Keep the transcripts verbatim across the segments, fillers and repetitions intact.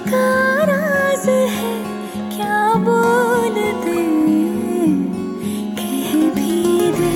का राज है, क्या बोल दे, कह भी दे।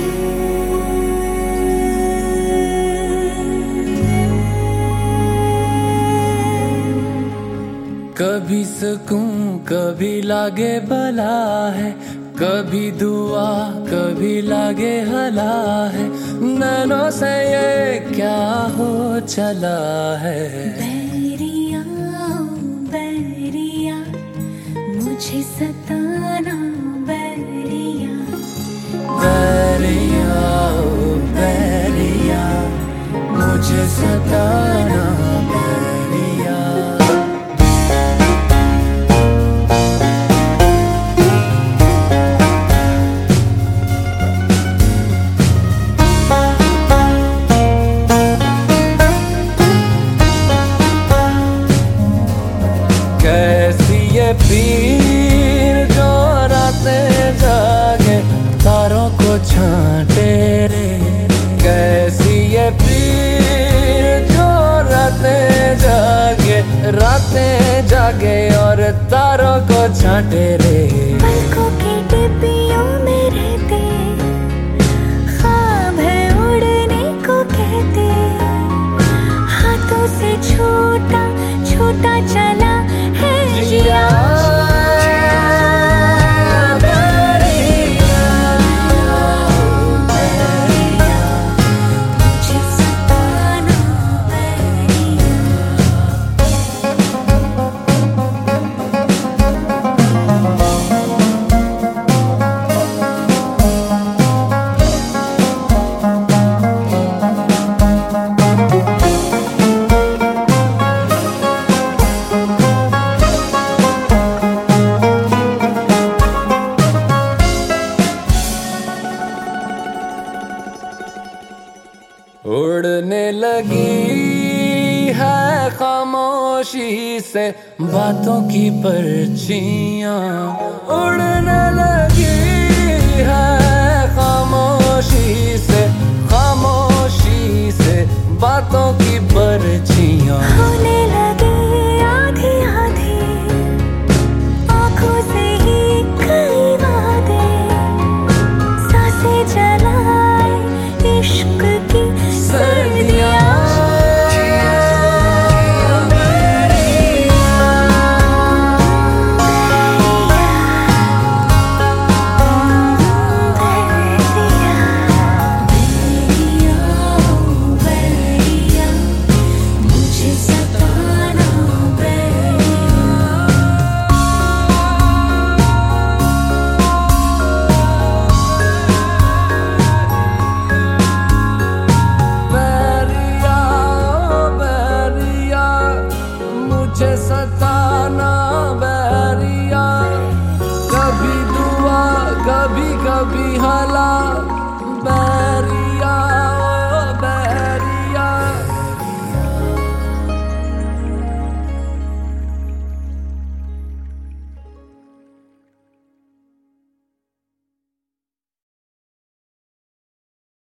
कभी सुकून कभी लागे भला है, कभी दुआ कभी लागे हला है, नैनों से ये क्या हो चला है। बैरिया बैरिया मुझे सताना, बैरिया बैरिया ओ बैरिया मुझे सताना, बैरिया। कैसी ये पीर जो रातें जागे तारों को छांटे रे, कैसी ये पीर जो रातें जागे रातें जागे और तारों को छांटे रे। पलकों की डिब्बियों में रहते, ख्वाब है उड़ने को कहते, हाथों से छोटा छोटा चला है जिया। उड़ने लगी है खामोशी से बातों की पर्चियां, उड़ने लगी है खामोशी से खामोशी से बातों की पर्चियां। होने लगे आधी आधी आँखों से ही कई वादे, सांसें जलाए इश्क की सर्दियाँ। मुझे सताना